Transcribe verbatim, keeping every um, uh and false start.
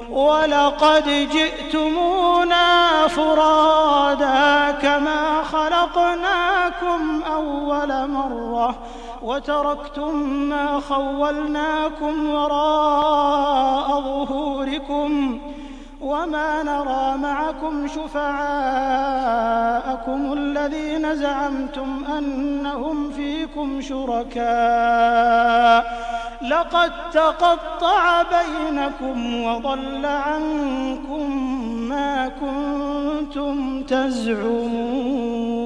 وَلَقَدْ جِئْتُمُونَا فُرَادَىٰ كَمَا خَلَقْنَاكُمْ أَوَّلَ مَرَّةٍ وَتَرَكْتُم مَّا خَوَّلْنَاكُمْ وَرَاءَ ظُهُورِكُمْ وَمَا نَرَىٰ مَعَكُمْ شُفَعَاءَكُمُ الَّذِينَ زَعَمْتُمْ أَنَّهُمْ فِيكُمْ شُرَكَاءُ لَقَد تَّقَطَّعَ بَيْنَكُمْ وَضَلَّ عَنكُم مَّا كُنتُمْ تَزْعُمُونَ